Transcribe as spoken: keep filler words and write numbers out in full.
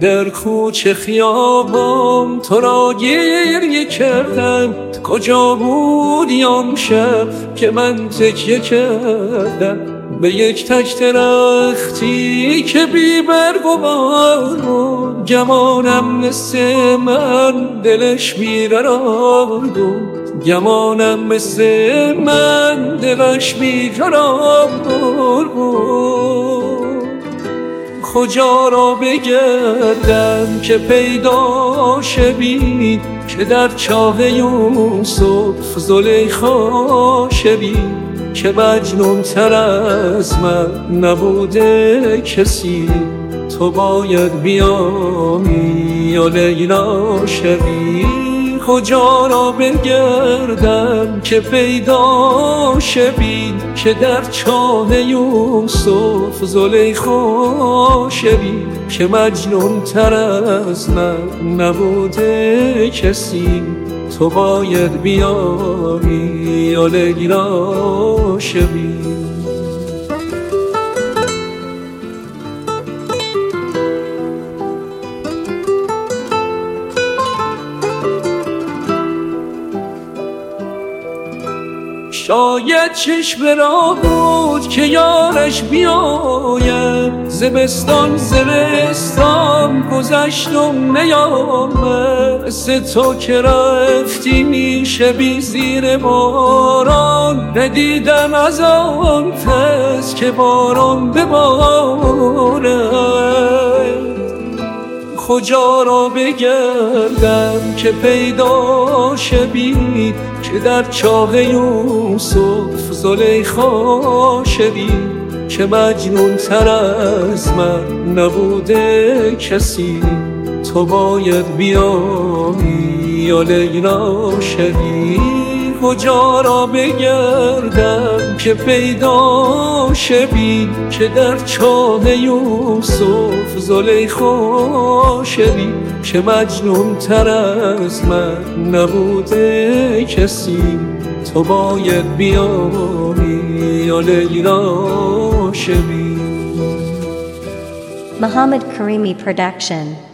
در کوچه خیابان تو را گریه کردم، کجا بودی آن شب که من تکیه کردم به یک تک درختی که بی برگ و بار بود. گمانم مثل من دلش بیقرار بود، گمانم مثل من دلش بیقرار بود. کجا را بگردم که پیدا شوی، که در چاه یوسف زلیخا شوی، که مجنون تر از من نبوده کسی. تو باید بیایی و لیلا شوی. کجا را بگردم که پیدا شوی، که در چاه یوسف زلیخا شوی، که مجنون تر از من نبوده کسی. تو باید بیایی و لیلا شوی. شاید چشم را بود که یارش بیایم، زمستان زمستان گذشتم نیامد. مثل تو که رفتی میشه بی زیر باران، ندیدم از آن پس که باران ببارد. کجا را بگردم که پیدا شوی، که در چاه یوسف زلیخا شوی، که مجنون تر از من نبوده کسی. تو باید بیایی و لیلا شوی. کجا را بگردم که پیدا شوی، که در چاه یوسف زلیخا شوی، که مجنون تر از من نبوده کسی. تو باید بیایی و لیلا شوی. Muhammad Karimi Production.